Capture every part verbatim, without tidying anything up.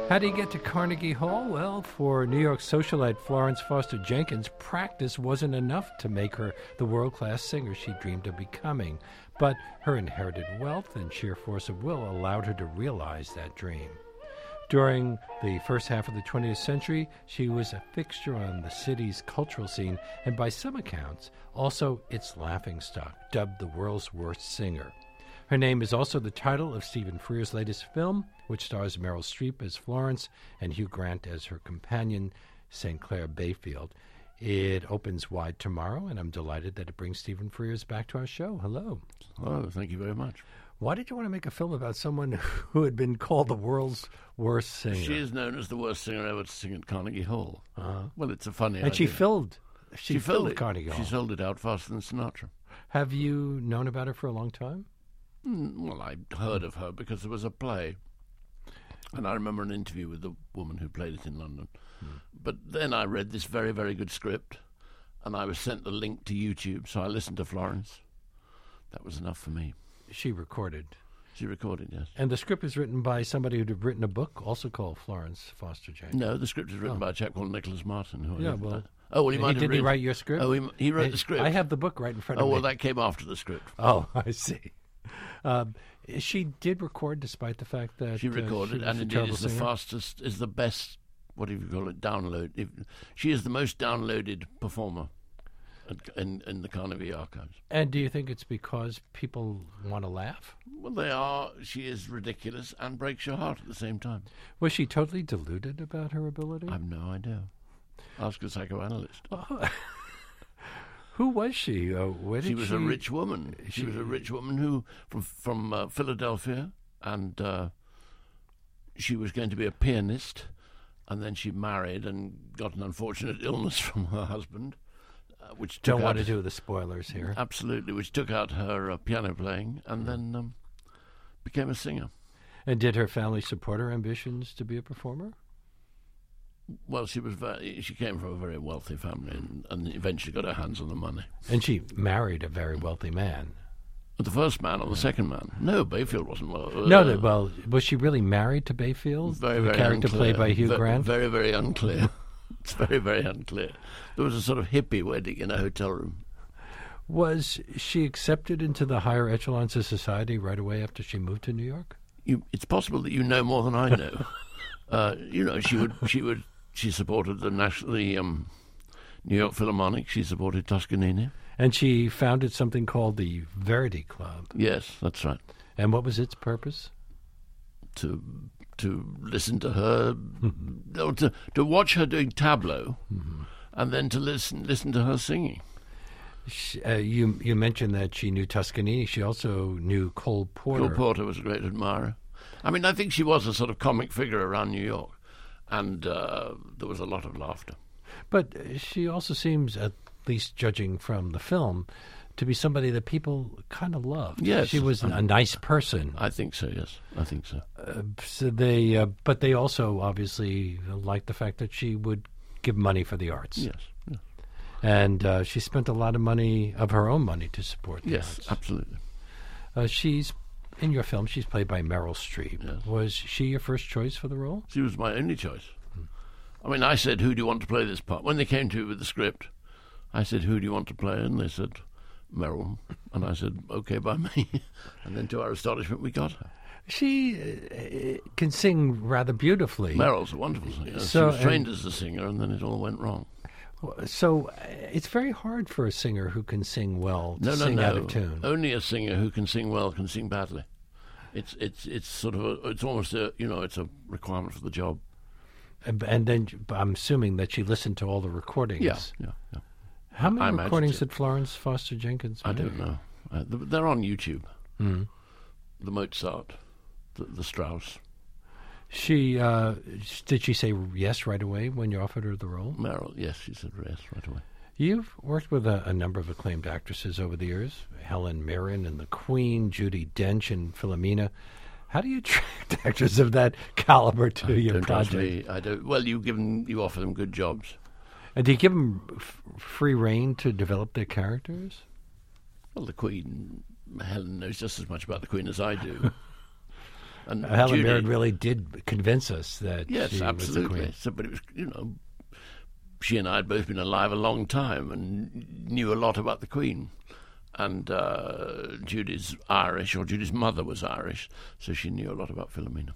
How do you get to Carnegie Hall? Well, for New York socialite Florence Foster Jenkins, practice wasn't enough to make her the world-class singer she dreamed of becoming. But her inherited wealth and sheer force of will allowed her to realize that dream. During the first half of the twentieth century, she was a fixture on the city's cultural scene, and by some accounts, also its laughingstock, dubbed the world's worst singer. Her name is also the title of Stephen Frears' latest film, which stars Meryl Streep as Florence and Hugh Grant as her companion, Saint Clair Bayfield. It opens wide tomorrow, and I'm delighted that it brings Stephen Frears back to our show. Hello. Hello, thank you very much. Why did you want to make a film about someone who had been called the world's worst singer? She is known as the worst singer ever to sing at Carnegie Hall. Uh-huh. Well, it's a funny and idea. she filled, she, she filled, filled it. Carnegie Hall. She sold it out faster than Sinatra. Have you known about her for a long time? Mm, well, I heard of her because there was a play. And I remember an interview with the woman who played it in London. Mm. But then I read this very, very good script, and I was sent the link to YouTube, so I listened to Florence. That was enough for me. She recorded. She recorded, yes. And the script was written by somebody who'd have written a book, also called Florence Foster Jenkins. No, the script was written oh. by a chap called Nicholas Martin. Who yeah, I well, oh, well, he might he, have did written, he write your script? Oh, he, he wrote I, the script. I have the book right in front oh, of me. Oh, well, that came after the script. Oh, I see. Um, she did record, despite the fact that she recorded, uh, she and indeed is the singer. fastest, is the best. What do you call it? Download. If, she is the most downloaded performer in, in the Carnegie archives. And do you think it's because people want to laugh? Well, they are. She is ridiculous and breaks your heart at the same time. Was she totally deluded about her ability? I have no idea. Ask a psychoanalyst. Oh. Who was she? Uh, where did she was she... a rich woman. She, she was a rich woman who from from uh, Philadelphia, and uh, she was going to be a pianist, and then she married and got an unfortunate illness from her husband, uh, which took don't out, want to do the spoilers here. Absolutely, which took out her uh, piano playing, and then um, became a singer. And did her family support her ambitions to be a performer? Well, she was very, she came from a very wealthy family and, and eventually got her hands on the money. And she married a very wealthy man. The first man or the second man? No, Bayfield wasn't well. Uh, no, no, well, was she really married to Bayfield? Very, the very character unclear. played by Hugh very, Grant? Very, very unclear. It's very, very unclear. There was a sort of hippie wedding in a hotel room. Was she accepted into the higher echelons of society right away after she moved to New York? You, it's possible that you know more than I know. uh, you know, she would, she would. She supported the national, the um, New York Philharmonic. She supported Toscanini, and she founded something called the Verdi Club. Yes, that's right. And what was its purpose? To to listen to her, no, to to watch her doing tableau, mm-hmm. and then to listen listen to her singing. She, uh, you you mentioned that she knew Toscanini. She also knew Cole Porter. Cole Porter was a great admirer. I mean, I think she was a sort of comic figure around New York. And uh, there was a lot of laughter. But she also seems, at least judging from the film, to be somebody that people kind of loved. Yes, she was um, a nice person. I think so. Yes, I think so. Uh, so they, uh, but they also obviously liked the fact that she would give money for the arts. Yes, yeah. And uh, she spent a lot of money of her own money to support the yes, arts. Absolutely. Uh, she's. In your film, she's played by Meryl Streep. Yes. Was she your first choice for the role? She was my only choice. Hmm. I mean, I said, who do you want to play this part? When they came to with the script, I said, who do you want to play? And they said, Meryl. And I said, okay, by me. And then to our astonishment, we got her. She uh, can sing rather beautifully. Meryl's a wonderful singer. So, she was trained and, as a singer, and then it all went wrong. So uh, it's very hard for a singer who can sing well to no, no, sing no. out of tune. Only a singer who can sing well can sing badly. It's it's it's sort of a, it's almost a you know it's a requirement for the job. And, and then I'm assuming that she listened to all the recordings. Yeah, yeah, yeah. How many I recordings did Florence Foster Jenkins make? I don't know. Uh, they're on YouTube. Mm-hmm. The Mozart, the, the Strauss. She uh, did she say yes right away when you offered her the role? Meryl, yes, she said yes right away. You've worked with a, a number of acclaimed actresses over the years: Helen Mirren and the Queen, Judi Dench and Philomena. How do you attract actors of that caliber to I your don't project? Me, I don't. Well, you give them, you offer them good jobs. And do you give them f- free rein to develop their characters? Well, the Queen, Helen knows just as much about the Queen as I do. And Helen Judy, Mirren really did convince us that yes, she absolutely. was the queen. So, but it was, you know, she and I had both been alive a long time and knew a lot about the Queen. And uh, Judy's Irish, or Judy's mother was Irish, so she knew a lot about Philomena.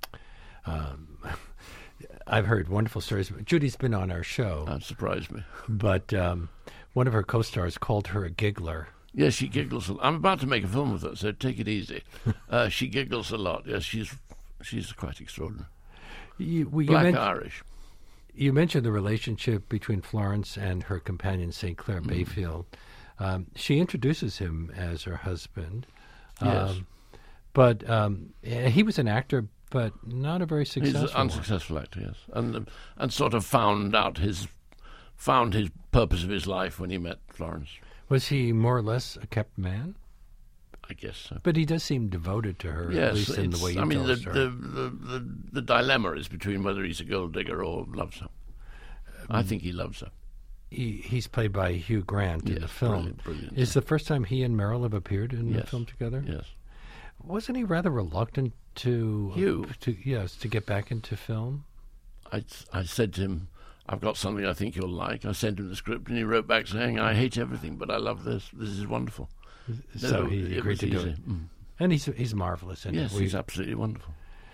Um, I've heard wonderful stories. Judy's been on our show. That surprised me. But um, one of her co-stars called her a giggler. Yes, she giggles. A lot. I'm about to make a film with her, so take it easy. uh, she giggles a lot. Yes, she's she's quite extraordinary. You, well, you Black men- Irish. You mentioned the relationship between Florence and her companion, Saint Clair Mm. Bayfield. Um, she introduces him as her husband. Yes. Um, but um, he was an actor, but not a very successful He's an unsuccessful actor, yes. And um, and sort of found out his found his purpose of his life when he met Florence. Was he more or less a kept man? I guess so. But he does seem devoted to her, Yes, at least in the it's- way you I mean, tell the, the story. the, the, the, the dilemma is between whether he's a gold digger or loves her. I think he loves her. He, he's played by Hugh Grant in Yes, the film. brilliant, brilliant. Is the first time he and Meryl have appeared in the Yes. film together? Yes. Wasn't he rather reluctant to Hugh? to yes to get back into film? I, I said to him, I've got something I think you'll like. I sent him the script, and he wrote back saying, I hate everything, but I love this. This is wonderful. So No, he it agreed was to do easy. it. Mm. And he's he's marvelous. In Yes, it. We- he's absolutely wonderful.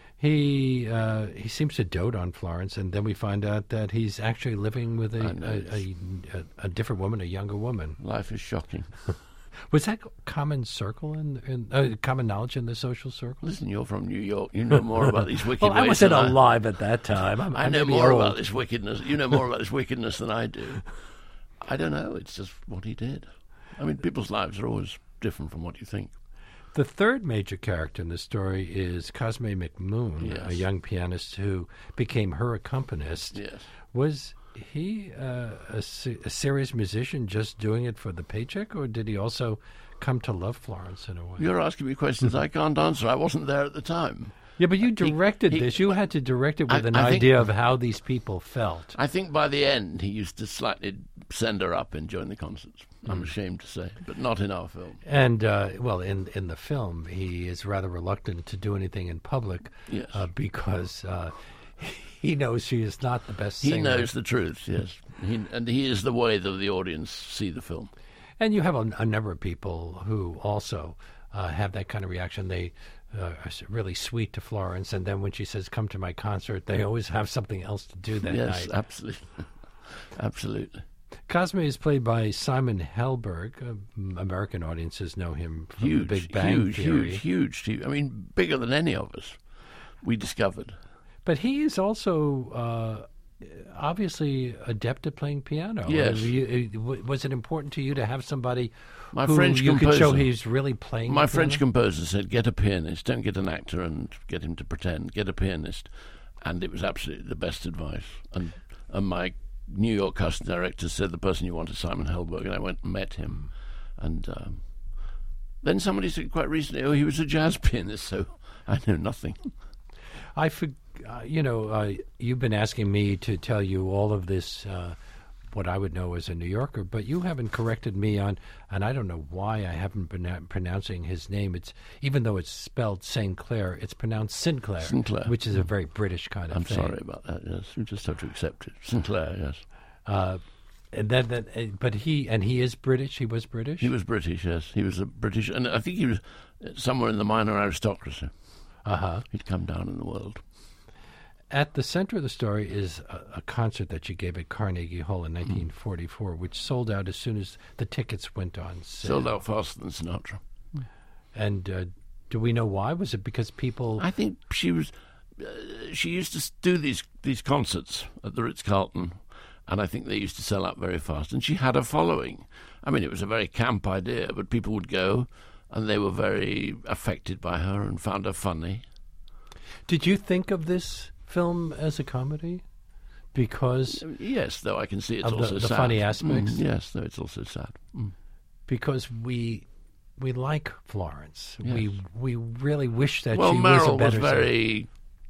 He uh, he seems to dote on Florence, and then we find out that he's actually living with a I know, a, a, a, a different woman, a younger woman. Life is shocking. Was that common circle in, in uh, common knowledge in the social circle? Listen, you're from New York. You know more about these wicked Well, I ways wasn't than I- alive at that time. I'm, I I know may be more old. about this wickedness. You know more about this wickedness than I do. I don't know. It's just what he did. I mean, people's lives are always different from what you think. The third major character in the story is Cosme McMoon, Yes. a young pianist who became her accompanist. Yes. Was he uh, a, se- a serious musician just doing it for the paycheck, or did he also come to love Florence in a way? You're asking me questions I can't answer. I wasn't there at the time. Yeah, but you directed he- this. You had to direct it with I- an I think- idea of how these people felt. I think by the end he used to slightly send her up and join the concerts. Hmm. I'm ashamed to say, but not in our film. And, uh, well, in, in the film, he is rather reluctant to do anything in public Yes. uh, because uh, he knows she is not the best He singer. knows the truth, yes. He, and he is the way that the audience see the film. And you have a, a number of people who also uh, have that kind of reaction. They uh, are s- really sweet to Florence, and then when she says, come to my concert, they always have something else to do that Yes, night. absolutely. Absolutely. Cosme is played by Simon Helberg. Uh, m- American audiences know him from Huge, The Big Bang huge, Theory. huge, huge. T V. I mean, bigger than any of us, we discovered. But he is also uh, obviously adept at playing piano. Yes. Uh, you- uh, w- was it important to you to have somebody My who French you could show composer- he's really playing My the French piano? composer said, get a pianist, don't get an actor and get him to pretend, get a pianist. And it was absolutely the best advice. And, and my New York casting director said the person you want is Simon Helberg, and I went and met him. And um, then somebody said quite recently, oh, he was a jazz pianist, so I know nothing. I, for, uh, you know, uh, you've been asking me to tell you all of this, uh, what I would know as a New Yorker, but you haven't corrected me on, and I don't know why I haven't been a- pronouncing his name. It's even though it's spelled Saint Clair, it's pronounced Sinclair, Sinclair. which is a very British kind of I'm thing. sorry about that, yes. We just have to accept it. Sinclair, yes. Uh, and that, that, uh, but he and he is British. He was British. He was British, yes. He was a British, and I think he was somewhere in the minor aristocracy. Uh huh. He'd come down in the world. At the center of the story is a, a concert that you gave at Carnegie Hall in nineteen forty-four, which sold out as soon as the tickets went on sale. Sold out faster than Sinatra. And uh, do we know why? Was it because people? I think she was. Uh, she used to do these these concerts at the Ritz Carlton, and I think they used to sell out very fast. And she had a following. I mean, it was a very camp idea, but people would go, and they were very affected by her and found her funny. Did you think of this film as a comedy? Because Yes, though I can see it's Of the- also the sad. funny aspects? Mm, yes, though it's also sad. Mm. because we we like Florence. Yes. We we really wish that Well, she was a Meryl was better singer. very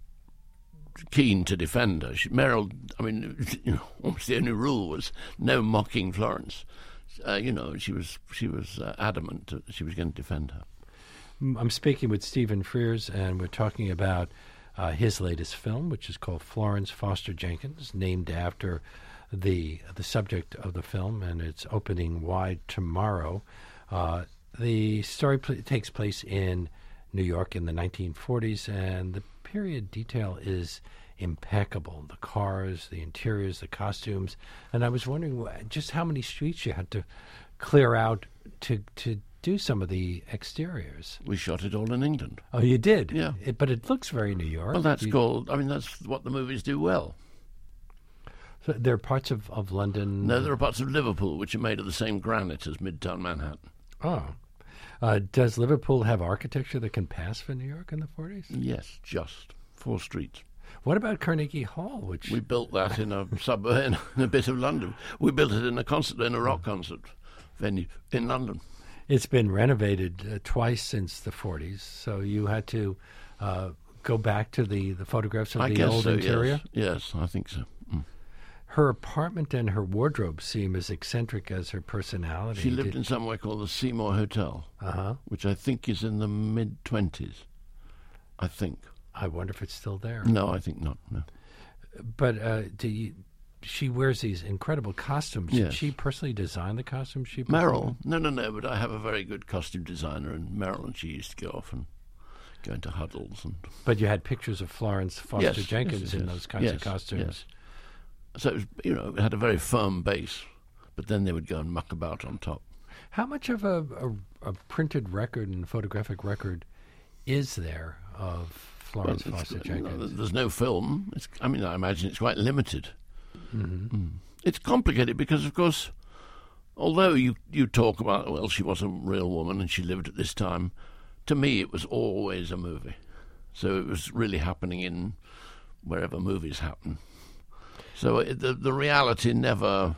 keen to defend her. She, Meryl, I mean, you know, almost the only rule was no mocking Florence. Uh, you know, she was she was uh, adamant that she was going to defend her. I'm speaking with Stephen Frears, and we're talking about uh, his latest film, which is called Florence Foster Jenkins, named after the the subject of the film, and it's opening wide tomorrow. Uh, the story pl- takes place in New York in the nineteen forties, and the period detail is impeccable. The cars, the interiors, the costumes, and I was wondering just how many streets you had to clear out to to do some of the exteriors. We shot it all in England. Oh, you did? Yeah. It, but it looks very New York. Well, that's you, called, I mean, that's what the movies do well. So there are parts of, of London... No, there are parts of Liverpool which are made of the same granite as Midtown Manhattan. Oh. Uh, does Liverpool have architecture that can pass for New York in the forties? Yes, just. Four streets. What about Carnegie Hall, which... We built that in a suburb, in a bit of London. We built it in a concert, in a rock concert venue in London. It's been renovated uh, twice since the forties, so you had to uh, go back to the, the photographs of I the guess old so, interior? Yes. yes, I think so. Mm. Her apartment and her wardrobe seem as eccentric as her personality. She lived Did... in somewhere called the Seymour Hotel, uh-huh. which I think is in the mid-twenties, I think. I wonder if it's still there. No, I think not, no. But uh, do you... She wears these incredible costumes. Yes. Did she personally design the costumes she Merrill? No, no, no, but I have a very good costume designer in Merrill, and she used to go off and go into huddles. And But you had pictures of Florence Foster yes, Jenkins yes, in yes, those kinds yes, of costumes. Yes. So, it was, you know, it had a very firm base, but then they would go and muck about on top. How much of a, a, a printed record and photographic record is there of Florence Well, Foster you Jenkins? know, there's no film. It's, I mean, I imagine it's quite limited. Mm-hmm. Mm. It's complicated because, of course, although you, you talk about, well, she was a real woman and she lived at this time, to me it was always a movie. So it was really happening in wherever movies happen. So it, the the reality never...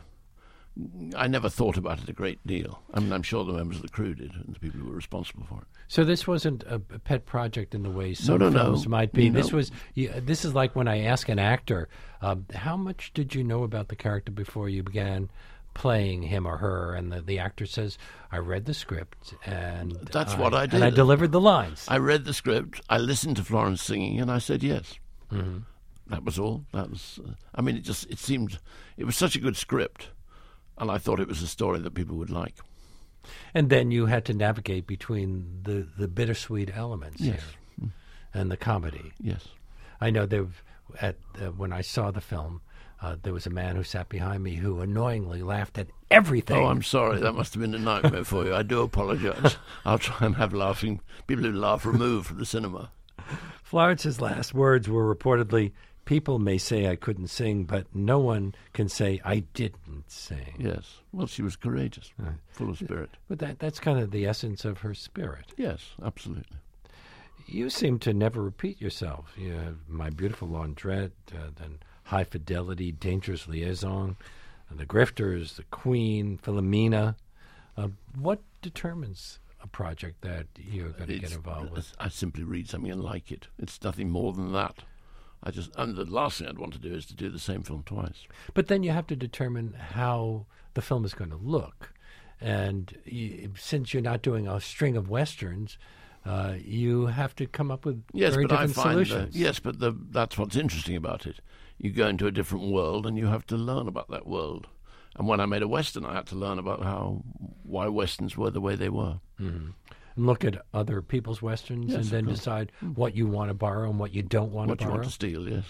I never thought about it a great deal. I mean, I'm sure the members of the crew did, and the people who were responsible for it. So this wasn't a, a pet project in the way some no, no, films no. might be. No. This was. You, this is like when I ask an actor, um, "How much did you know about the character before you began playing him or her?" And the, the actor says, "I read the script, and that's I, what I did. and I delivered the lines." I read the script. I listened to Florence singing, and I said yes. Mm-hmm. That was all. That was. Uh, I mean, it just it seemed it was such a good script. And I thought it was a story that people would like. And then you had to navigate between the, the bittersweet elements yes. here and the comedy. Yes. I know there, at uh, when I saw the film, uh, there was a man who sat behind me who annoyingly laughed at everything. Oh, I'm sorry. That must have been a nightmare for you. I do apologize. I'll try and have laughing people who laugh removed from the cinema. Florence's last words were reportedly, "People may say I couldn't sing, but no one can say I didn't sing." Yes. Well, she was courageous, uh, full of spirit. But that that's kind of the essence of her spirit. Yes, absolutely. You seem to never repeat yourself. You have My Beautiful Laundrette, uh, then High Fidelity, Dangerous Liaison, uh, The Grifters, The Queen, Philomena. Uh, what determines a project that you're going to get involved with? I simply read something and like it. It's nothing more than that. I just, and the last thing I'd want to do is to do the same film twice. But then you have to determine how the film is going to look. And you, since you're not doing a string of westerns, uh, you have to come up with yes, very but different I find solutions. That, yes, but the, that's what's interesting about it. You go into a different world and you have to learn about that world. And when I made a western, I had to learn about how why westerns were the way they were. Mm-hmm. And look at other people's westerns yes, and then decide what you want to borrow and what you don't want what to borrow. What you want to steal, yes.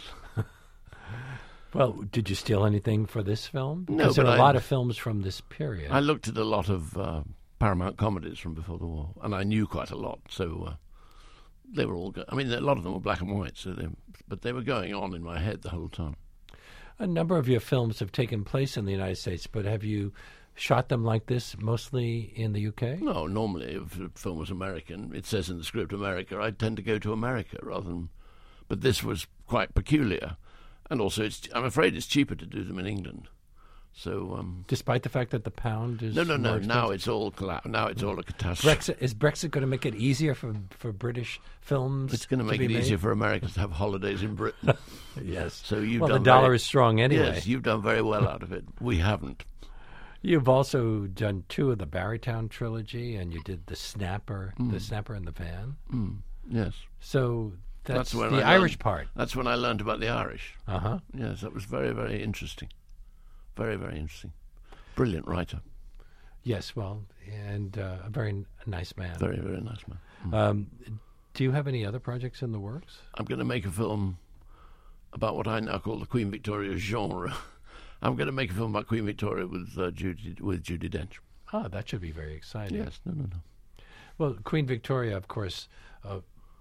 Well, did you steal anything for this film? No, because but there are a I, lot of films from this period. I looked at a lot of uh, Paramount comedies from before the war, and I knew quite a lot. So uh, they were all. Go- I mean, a lot of them were black and white. So, they, but they were going on in my head the whole time. A number of your films have taken place in the United States, but have you shot them like this mostly in the U K? No, normally if a film was American, it says in the script America, I'd tend to go to America rather than... But this was quite peculiar. And also, it's, I'm afraid it's cheaper to do them in England. So, um, despite the fact that the pound is no, no, no. more Now expensive? it's all colla- now it's all a catastrophe. Brexit is Brexit going to make it easier for for British films? It's going to make to it be easier made? for Americans to have holidays in Britain. Yes. So you've well, done the dollar very, is strong anyway. Yes, you've done very well out of it. We haven't. You've also done two of the Barrytown trilogy, and you did the Snapper, Mm. the Snapper and the Van. Mm. Yes. So that's, That's when the I Irish learned- part. That's when I learned about the Irish. Uh huh. Yes, that was very, very interesting. Very, very interesting. Brilliant writer. Yes, well, and uh, a very n- nice man. Very, very nice man. Mm. Um, do you have any other projects in the works? I'm going to make a film about what I now call the Queen Victoria genre. I'm going to make a film about Queen Victoria with uh, Judy with Judi Dench. Oh, that should be very exciting. Yes, no, no, no. Well, Queen Victoria, of course, uh,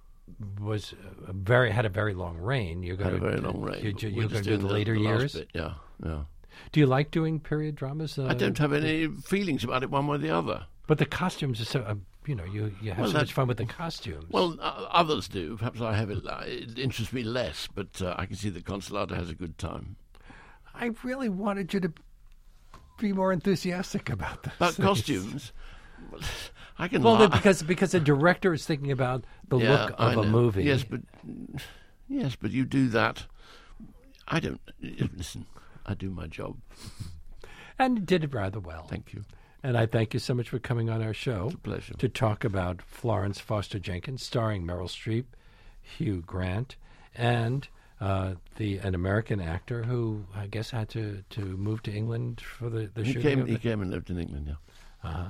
was a very had a very long reign. You're going Had a very to long reign. You, but you're we're going just to do doing the later the last years. bit. Yeah, yeah. Do you like doing period dramas? Uh, I don't have any feelings about it one way or the other. But the costumes are so. Uh, you know, you you have Well, so that- much fun with the costumes. Well, uh, others do. Perhaps I have it. Uh, it interests me less, but uh, I can see that Consolata has a good time. I really wanted you to be more enthusiastic about this. About costumes, I can. Well, lie. because because the director is thinking about the Yeah, look I of a know. movie. Yes, but yes, but you do that. I don't listen. I do my job. And you did it rather well. Thank you. And I thank you so much for coming on our show It's a pleasure. to talk about Florence Foster Jenkins, starring Meryl Streep, Hugh Grant, and uh, the an American actor who I guess had to, to move to England for the, the He shooting came. of He the, came and lived in England. Yeah. uh-huh.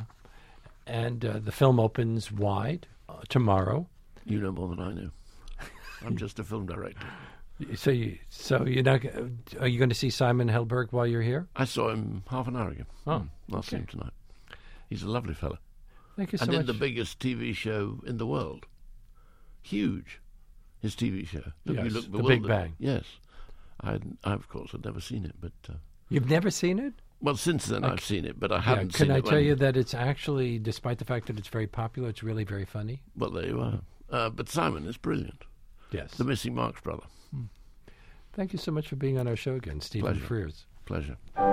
And uh, the film opens wide uh, tomorrow. You know more than I know. I'm just a film director. So you so you're not g- are you going to see Simon Helberg while you're here? I saw him half an hour ago. Oh, I'll see okay. him tonight. He's a lovely fellow. Thank you so and in much. the biggest T V show in the world. Huge. His T V show. Look, you Yes, look The Big bewildered. Bang. Yes. I, I, of course, had never seen it, but... Uh, You've never seen it? well, since then I've seen it, but I Yeah, haven't can seen I it. tell when- you that it's actually, despite the fact that it's very popular, it's really very funny? Well, there you are. Uh, but Simon is brilliant. Yes. The Missing Marx brother. Thank you so much for being on our show again, Stephen Pleasure. Frears. Pleasure.